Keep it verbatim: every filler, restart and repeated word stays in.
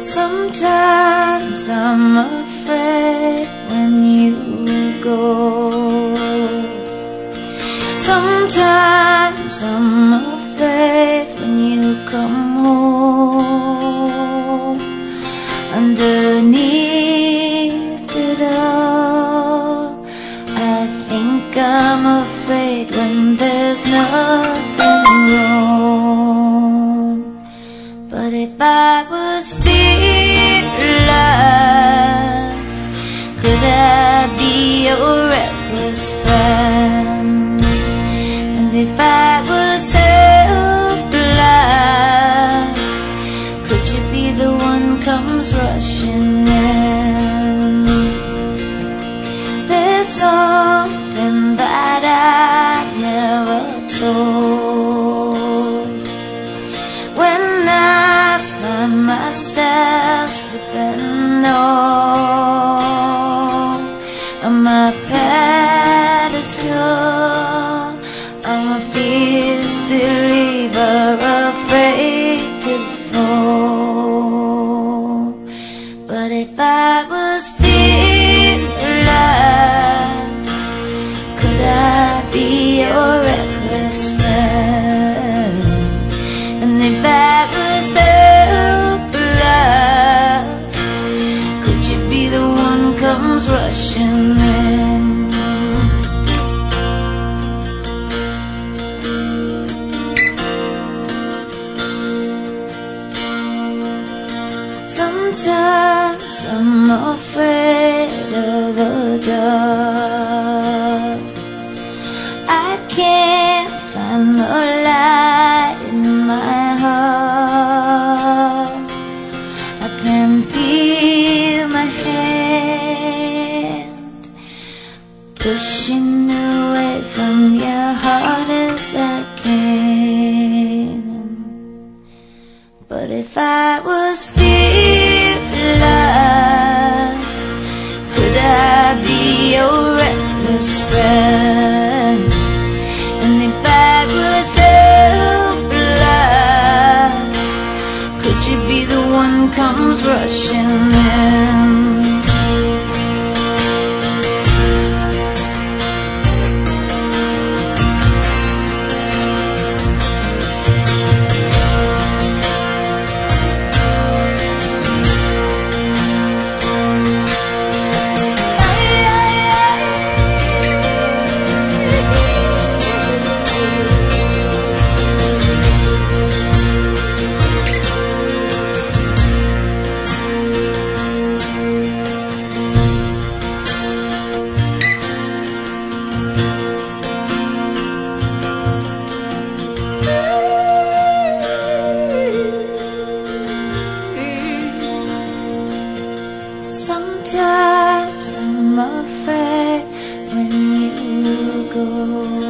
Sometimes I'm afraid when you go. Sometimes I'm afraid when you come home. Underneath it all, I think I'm afraid when there's nothing wrong. But if I was fearless, could I be your reckless friend? And if I was helpless, could you be the one comes rushing in? There's something that I never told. When I find myself slipping off of my pedestal, I'm a fierce believer, afraid to fall. But if I was fearless, could I be your reckless friend? And if I was helpless, could you be the one comes rushing in? Sometimes I'm afraid of the dark. I can't find the light in my heart. I can feel my hand pushing away from your heart as I can. But if I was fearless, could I be your reckless friend? And if I was helpless, could you be the one comes rushing in? Sometimes I'm afraid when you go.